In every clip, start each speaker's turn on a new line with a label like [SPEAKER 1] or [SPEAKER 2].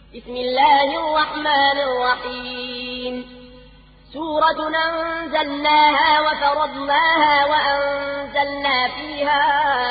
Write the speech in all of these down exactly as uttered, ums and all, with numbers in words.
[SPEAKER 1] بسم الله الرحمن الرحيم سورة أنزلناها وفرضناها وأنزلنا فيها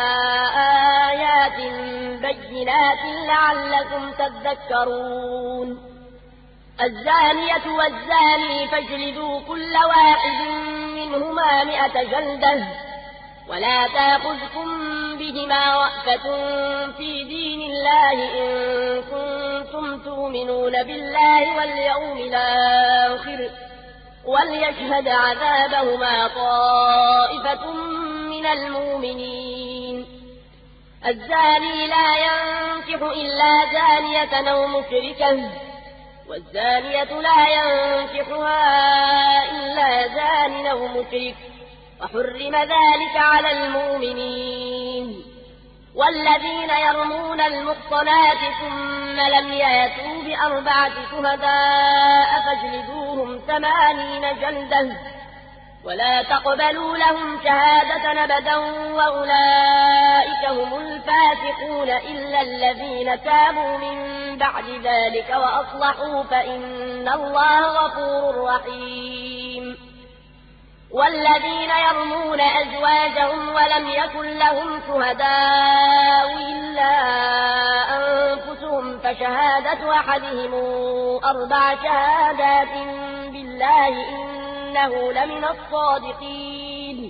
[SPEAKER 1] آيات بينات لعلكم تذكرون الزانية والزاني فاجلدوا كل واحد منهما مئة جلدة ولا تأخذكم بهما رأفة في دين الله إن كنتم تؤمنون بالله واليوم الآخر وليشهد عذابهما طائفة من المؤمنين الزاني لا ينكح إلا زانية أو مشركة والزانية لا ينكحها إلا زان أو مشرك وحرم ذلك على المؤمنين والذين يرمون المحصنات ثم لم يأتوا بأربعة شهداء فاجلدوهم ثمانين جلدة ولا تقبلوا لهم شهادة أبدا وأولئك هم الفاسقون إلا الذين تابوا من بعد ذلك وأصلحوا فإن الله غفور رحيم والذين يرمون أزواجهم ولم يكن لهم شهداء إلا أنفسهم فشهادة أحدهم أربع شهادات بالله إنه لمن الصادقين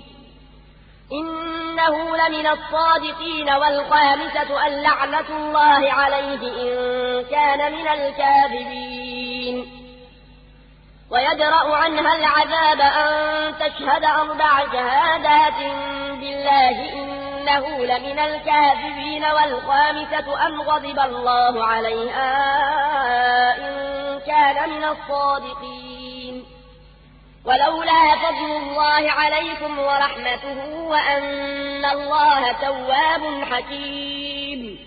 [SPEAKER 1] إنه لمن الصادقين والخامسة أن لعنة الله عليه إن كان من الكاذبين ويدرأ عنها العذاب أن تشهد أربع شهادات بالله إنه لمن الكاذبين والخامسة أن غضب الله عليها إن كان من الصادقين ولولا فضل الله عليكم ورحمته وأن الله تواب حكيم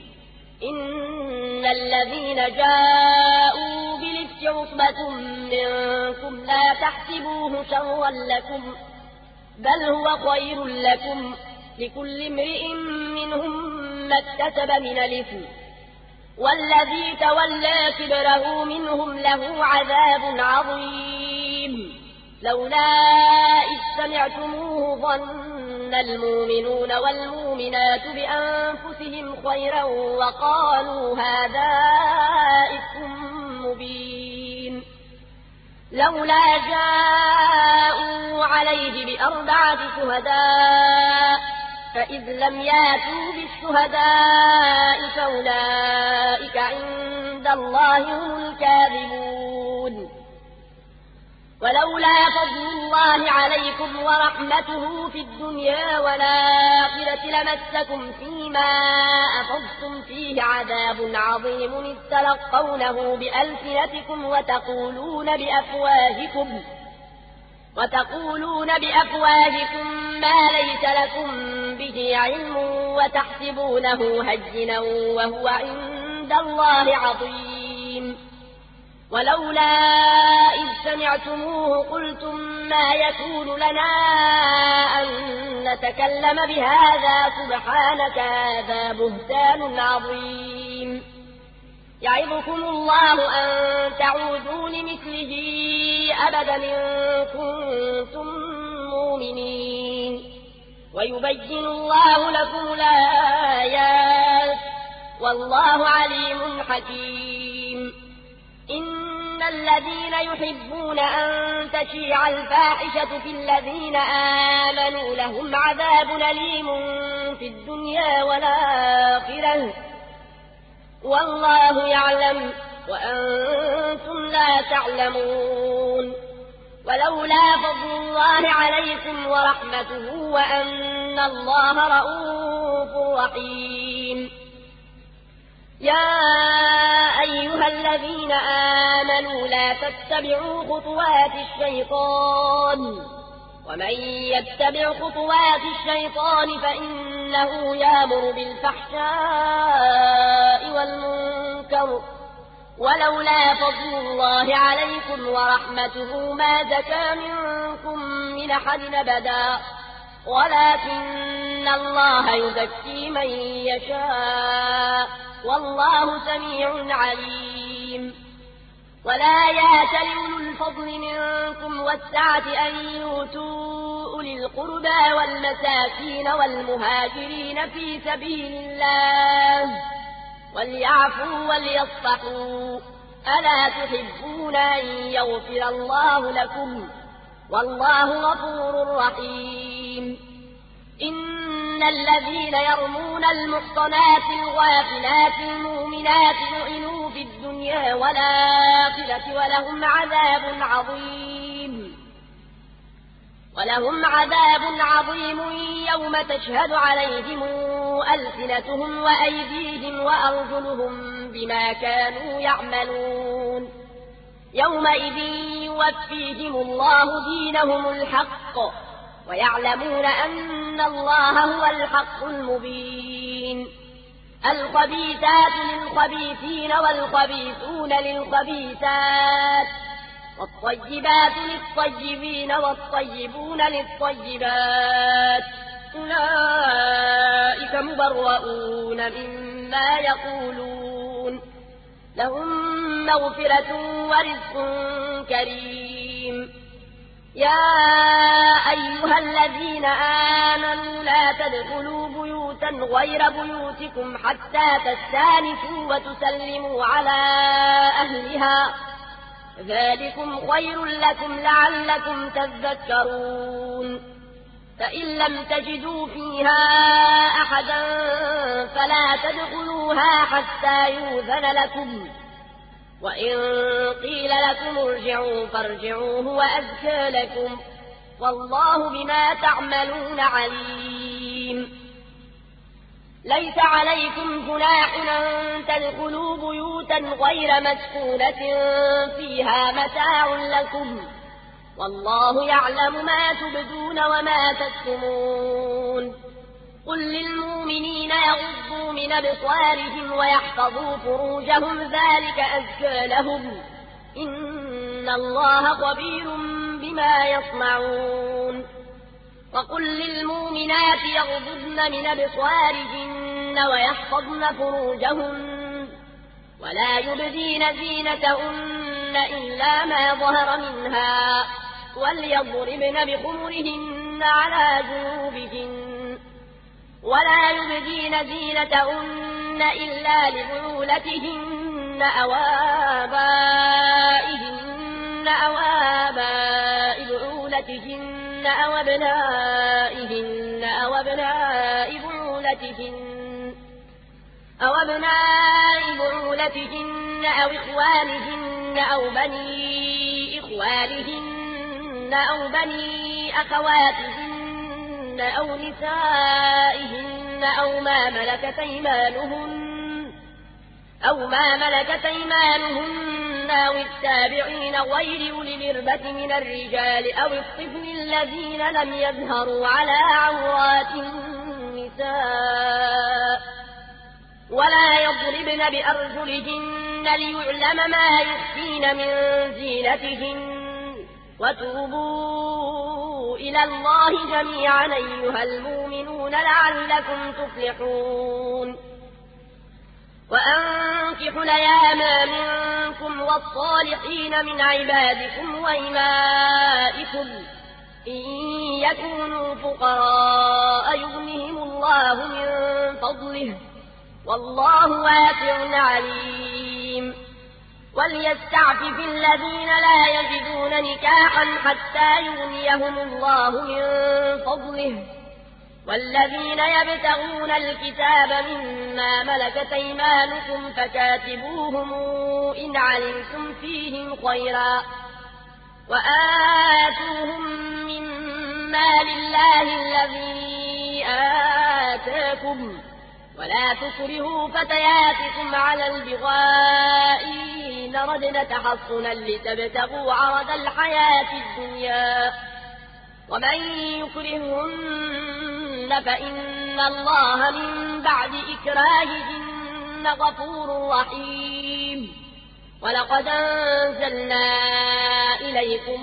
[SPEAKER 1] إن الذين جاءوا بالإفك عصبة منكم لا تحسبوه شرا لكم بل هو خير لكم لكل امرئ منهم ما اكتسب من الإثم والذي تولى كبره منهم له عذاب عظيم لولا إذ سمعتموه ظن المؤمنون والمؤمنات بأنفسهم خيرا وقالوا هذا إفك مبين لولا جاءوا عليه بأربعة شهداء فإذ لم ياتوا بالشهداء فأولئك عند الله هم الكاذبون ولولا فضل الله عليكم ورحمته في الدنيا والآخرة لمسكم فيما أفضتم فيه عذاب عظيم إذ تلقونه بألسنتكم وتقولون بأفواهكم وتقولون بأفواهكم ما ليس لكم به علم وتحسبونه هينا وهو عند الله عظيم ولولا إذ سمعتموه قلتم ما يكون لنا أن نتكلم بهذا سبحانك هذا بهتان عظيم يعظكم الله أن تعودوا لمثله أبدا إن كنتم مؤمنين ويبين الله لكم الآيات والله عليم حكيم إن الذين يحبون أن تشيع الفاحشة في الذين آمنوا لهم عذاب أليم في الدنيا والآخرة والله يعلم وأنتم لا تعلمون ولولا فضل الله عليكم ورحمته وأن الله رؤوف رحيم يا أيها الذين آمنوا لا تتبعوا خطوات الشيطان ومن يتبع خطوات الشيطان فإنه يأمر بالفحشاء والمنكر ولولا فضل الله عليكم ورحمته ما زكى منكم من أحد أبدا ولكن الله يزكي من يشاء والله سميع عليم عليم ولا يأتل أولو الفضل منكم والسعة أن يؤتوا أولي القربى والمساكين والمهاجرين في سبيل الله وليعفوا وليصفحوا ألا تحبون أن يغفر الله لكم والله غفور رحيم إن الذين يرمون المحصنات الغافلات المؤمنات لعنوا في الدنيا والآخرة ولهم عذاب عظيم ولهم عذاب عظيم يوم تشهد عليهم ألسنتهم وأيديهم وأرجلهم بما كانوا يعملون يومئذ يوفيهم الله دينهم الحق ويعلمون أن الله هو الحق المبين الخبيثات للخبيثين والخبيثون للخبيثات والطيبات للطيبين والطيبون للطيبات أولئك مبرؤون مما يقولون لهم مغفرة ورزق كريم يا أيها الذين آمنوا لا تدخلوا بيوتا غير بيوتكم حتى تستانسوا وتسلموا على أهلها ذلكم خير لكم لعلكم تذكرون فإن لم تجدوا فيها أحدا فلا تدخلوها حتى يؤذن لكم وإن قيل لكم ارجعوا فارجعوا هو أزكى لكم والله بما تعملون عليم ليس عليكم جناح أن تدخلوا بيوتا غير مسكونة فيها متاع لكم والله يعلم ما تبدون وما تكتمون قل للمؤمنين يغضوا من أبصارهم ويحفظوا فروجهم ذلك أزكى لهم إن الله خبير بما يصنعون وقل للمؤمنات يغضضن من أبصارهن ويحفظن فروجهن ولا يبدين زينتهن إلا ما ظهر منها وليضربن بخمرهن على جنوبهن ولا يبدين زينتهن إلا لبعولتهن أو آبائهن أو آباء بعولتهن أو أبنائهن أو أبناء بعولتهن أو أبناء بعولتهن أو إخوانهن أو بني إخوانهن أو بني أخواتهن أو نسائهن أو ما ملكت أيمانهن أو ما ملكت أيمانهن أو التابعين غير أولي الإربة من الرجال أو الطفل الذين لم يظهروا على عورات النساء ولا يضربن بأرجلهن ليعلم ما يخفين من زينتهن وتوبوا إلى الله جميعا أيها المؤمنون لعلكم تفلحون وأنكحوا الأيام منكم والصالحين من عبادكم وإمائكم إن يكونوا فقراء يغنهم الله من فضله والله واسع عليم وليستعفف الذين لا يجدون نكاحا حتى يغنيهم الله من فضله والذين يبتغون الكتاب مما ملكت أيمانكم فكاتبوهم إن علمتم فيهم خيرا وآتوهم مما لله الذي آتاكم ولا تكرهوا فتياتكم على البغاء إن ردنا تحصنا لتبتغوا عرض الحياة الدنيا ومن يكرهن فإن الله من بعد إكراههن غفور رحيم ولقد أنزلنا إليكم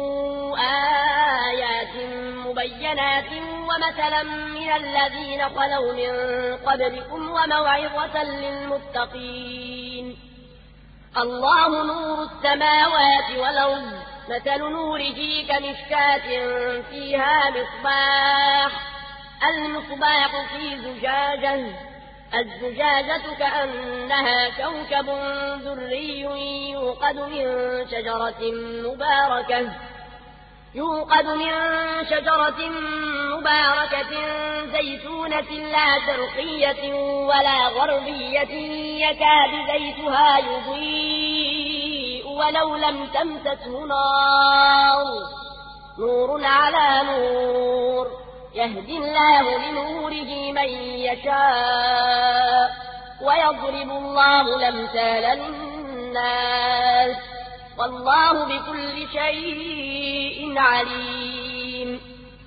[SPEAKER 1] آيات مبينات ومثلا من الذين خلوا من قبلكم وموعظة للمتقين الله نور السماوات والأرض مثل نوره كمشكاة فيها مصباح المصباح في زجاجة الزجاجة كأنها كوكب دري يوقد من شجرة مباركة يوقد من شجرة مباركة زيتونة لا شرقية ولا غربية يكاد زيتها يضيء ولو لم تمسسه نار نور على نور يهدي الله لنوره من يشاء ويضرب الله الأمثال للناس والله بكل شيء عليم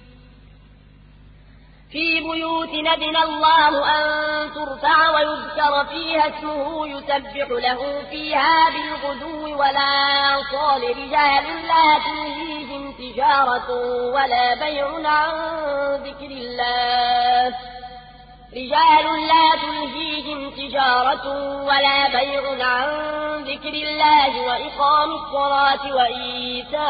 [SPEAKER 1] في بيوت نبن الله أن ترفع ويذكر فيها اسمه يسبح له فيها بالغدو ولا صال رجال لا تلهيهم تجارة ولا بيع عن ذكر الله رجال لا تلهيهم تجارة ولا بيع عن ذكر الله وإقام الصلاة وإيتاء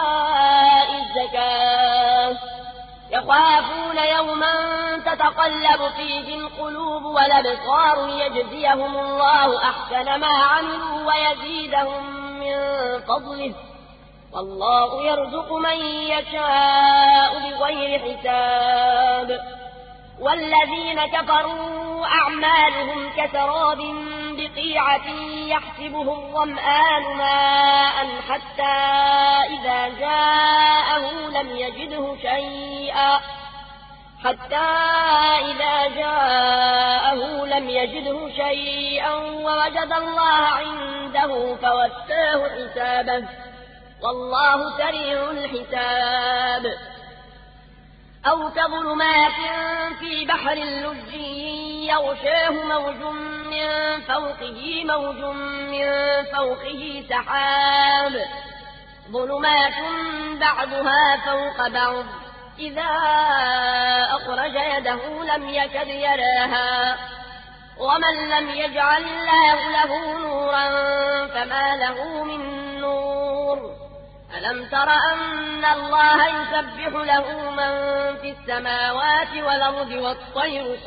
[SPEAKER 1] الزكاة يخافون يوما تتقلب فيه القلوب والأبصار يجزيهم الله أحسن ما عملوا ويزيدهم من فضله والله يرزق من يشاء بغير حساب والذين كفروا أعمالهم كسراب بقيعة يحسبه الظمآن ماء حتى إذا جاءه لم يجده شيئا حتى إذا جاءه لم يجده شيئا ووجد الله عنده فوفاه حسابه والله سريع الحساب أو كظلمات في بحر اللج يغشاه موج من فوقه موج من فوقه سحاب ظلمات بعضها فوق بعض إذا أخرج يده لم يكد يراها ومن لم يجعل الله له نورا فما له من نور ألم تر أن الله يسبح له من في السماوات والأرض والطير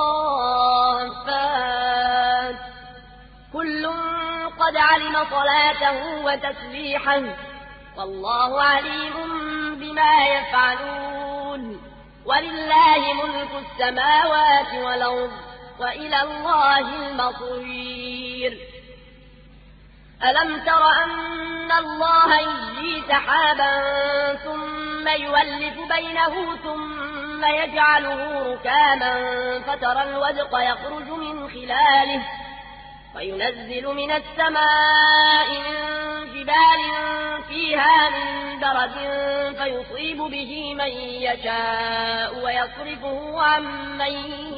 [SPEAKER 1] صافات كل قد علم صلاته وتسبيحه والله عليم بما يفعلون ولله ملك السماوات والأرض وإلى الله المصير ألم تر أن الله يجزي سحابا ثم يولف بينه ثم يجعله ركاما فترى الودق يخرج من خلاله وينزل من السماء من جبال فيها من برد فيصيب به من يشاء ويصرفه عن من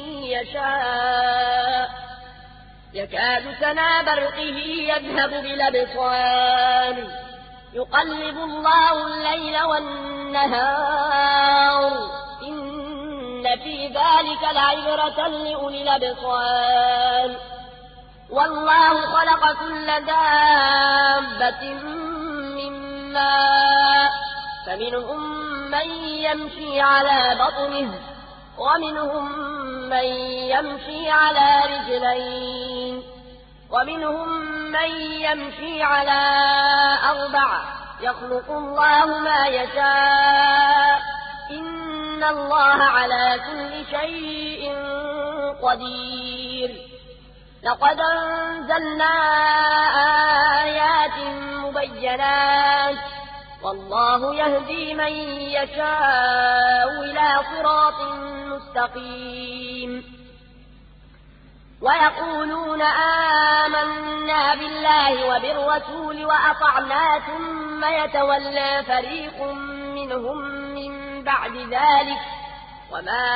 [SPEAKER 1] يشاء يكاد سنا برقه يذهب بالأبصار يقلب الله الليل والنهار إن في ذلك لعبرة لأولي الأبصار والله خلق كل دابة من ماء فمنهم من يمشي على بطنه ومنهم من يمشي على رجلين ومنهم من يمشي على أربع يخلق الله ما يشاء إن الله على كل شيء قدير لقد أنزلنا آيات مبينات والله يهدي من يشاء إلى صراط مستقيم ويقولون آمنا بالله وبالرسول وأطعنا ثم يتولى فريق منهم من بعد ذلك وما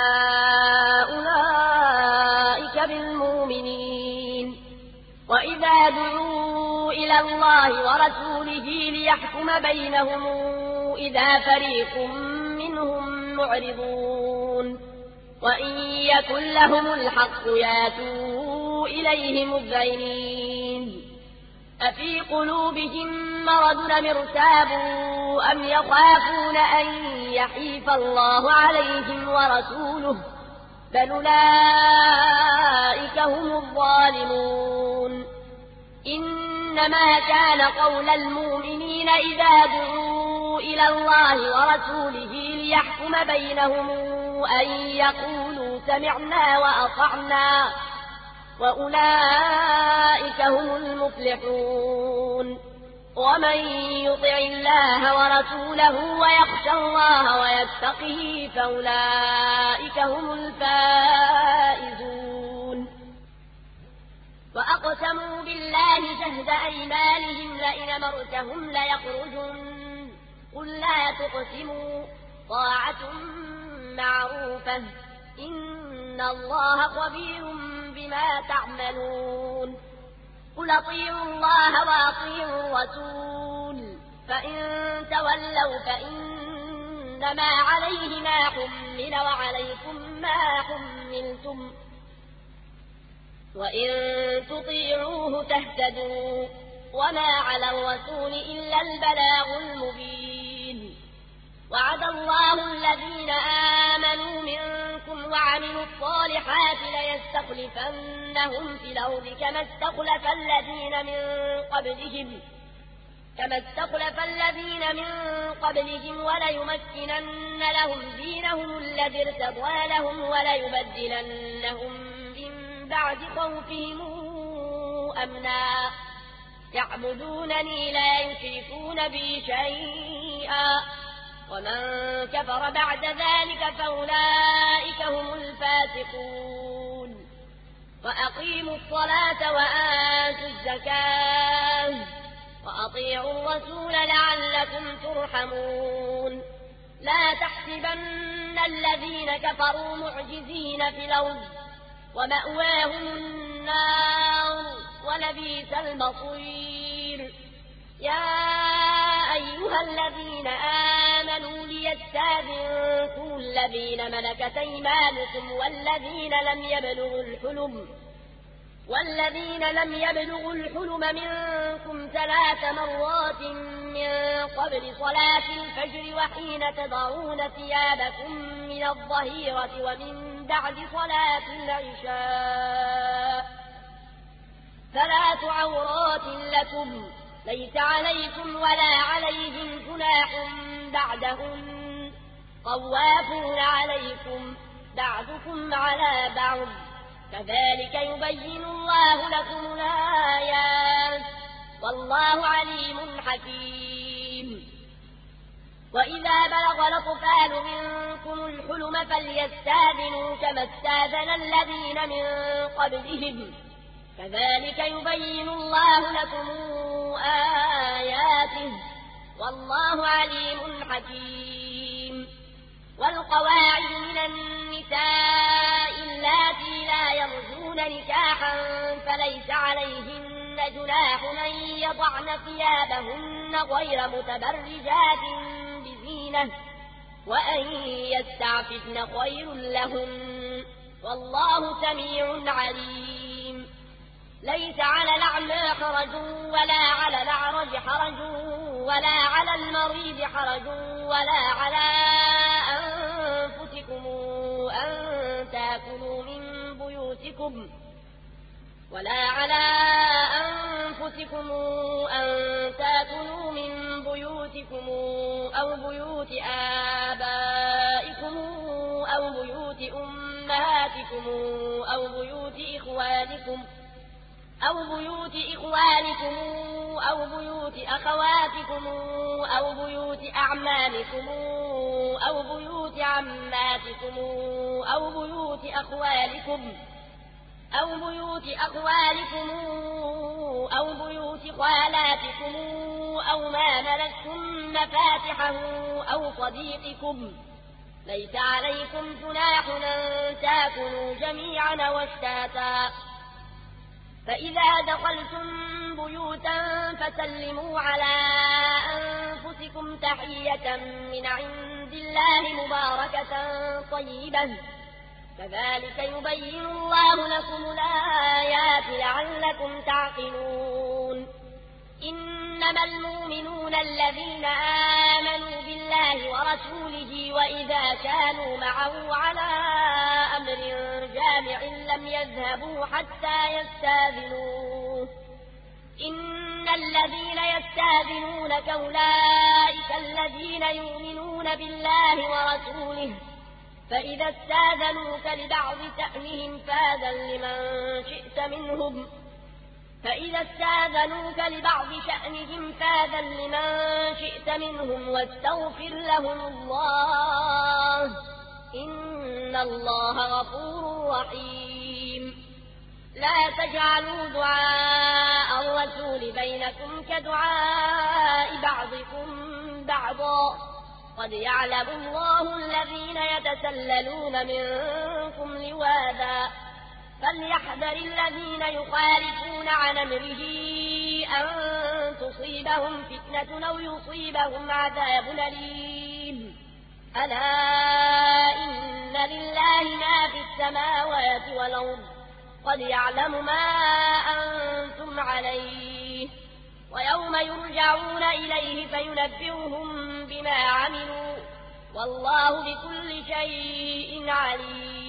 [SPEAKER 1] أولئك بالمؤمنين وإذا دعوا إلى الله ورسوله ليحكم بينهم إذا فريق منهم معرضون وإن يكن لهم الحق ياتوا إليه مذعنين أفي قلوبهم مرض أم ارتابوا أم يخافون أن يحيف الله عليهم ورسوله بل أولئك هم الظالمون إنما كان قول المؤمنين إذا دعوا إلى الله ورسوله ليحكم بينهم أن يقولوا سمعنا وأطعنا وأولئك هم المفلحون ومن يطع الله ورسوله ويخشى الله ويتقه فأولئك هم الفائزون وأقسموا بالله جهد أيمانهم لئن أمرتهم ليخرجن قل لا تقسموا طاعة معروفة إن الله خبير بما تعملون قل أطيعوا الله وأطيعوا الرسول فإن تولوا فإنما عليه ما حمل وعليكم ما حملتم وإن تطيعوه تهتدوا وما على الرسول إلا البلاغ المبين وعد الله الذين آمنوا منكم وعملوا الصالحات ليستخلفنهم في الأرض كما استخلف الذين من قبلهم كما استخلف الذين من قبلهم وليمكنن لهم دينهم الذي ارتضى لهم وليبدلنهم من بعد خوفهم أمنا يعبدونني لا يشركون بي شيئا ومن كفر بعد ذلك فأولئك هم الفاسقون وأقيموا الصلاة وآتوا الزكاة وأطيعوا الرسول لعلكم ترحمون لا تحسبن الذين كفروا معجزين في الأرض ومأواهم النار ولبئس المصير يا أيها الذين آمنوا ليستأذنكم الذين ملكت أيمانكم والذين لم يبلغوا الحلم والذين لم يبلغوا الحلم منكم ثلاث مرات من قبل صلاة الفجر وحين تضعون ثيابكم من الظهيرة ومن بعد صلاة العشاء ثلاث عورات لكم ليس عليكم ولا عليهم جناح بعدهم طوافون عليكم بعضكم على بعض كذلك يبين الله لكم الآيات والله عليم حكيم وإذا بلغ الأطفال منكم الحلم فليستأذنوا كما استأذن الذين من قبلهم كذلك يبين الله لكم آياته والله عليم حكيم والقواعد من النساء اللاتي لا يرجون نكاحا فليس عليهن جناح أن يضعن ثيابهن غير متبرجات بزينة وأن يستعففن خير لهن والله سميع عليم ليس على الأعمى حرج ولا على الأعرج حرج ولا على المريض حرج ولا على أنفسكم أن تأكلوا من بيوتكم ولا على أنفسكم أن تأكلوا من بيوتكم أو بيوت آبائكم أو بيوت أمهاتكم أو بيوت إخوانكم أو بيوت إخوانكم أو بيوت أخواتكم أو بيوت أعمامكم أو بيوت عماتكم أو بيوت أخوالكم أو بيوت أخوالكم أو بيوت خالاتكم أو ما ملكتم مفاتحه أو صديقكم ليس عليكم جناح أن تأكلوا جميعا واشتاتا فإذا دخلتم بيوتا فسلموا على أنفسكم تحية من عند الله مباركة طيبة كذلك يبين الله لكم الآيات لعلكم تعقلون إنما المؤمنون الذين آمنوا بالله ورسوله وإذا كانوا معه على أمر جامع لم يذهبوا حتى يستاذنوه إن الذين يستاذنونك أولئك الذين يؤمنون بالله ورسوله فإذا استاذنوك لبعض شأنهم فاذن لمن شئت منهم فإذا استاذنوك لبعض شأنهم فاذن لمن شئت منهم واستغفر لهم الله إن الله غفور رحيم لا تجعلوا دعاء الرسول بينكم كدعاء بعضكم بعضا قد يعلم الله الذين يتسللون منكم لواذا فليحذر الذين يخالفون عن أمره أن تصيبهم فتنة أو يصيبهم عذاب أليم ألا إن لله ما في السماوات والأرض قد يعلم ما أنتم عليه ويوم يرجعون إليه فينبئهم بما عملوا والله بكل شيء عليم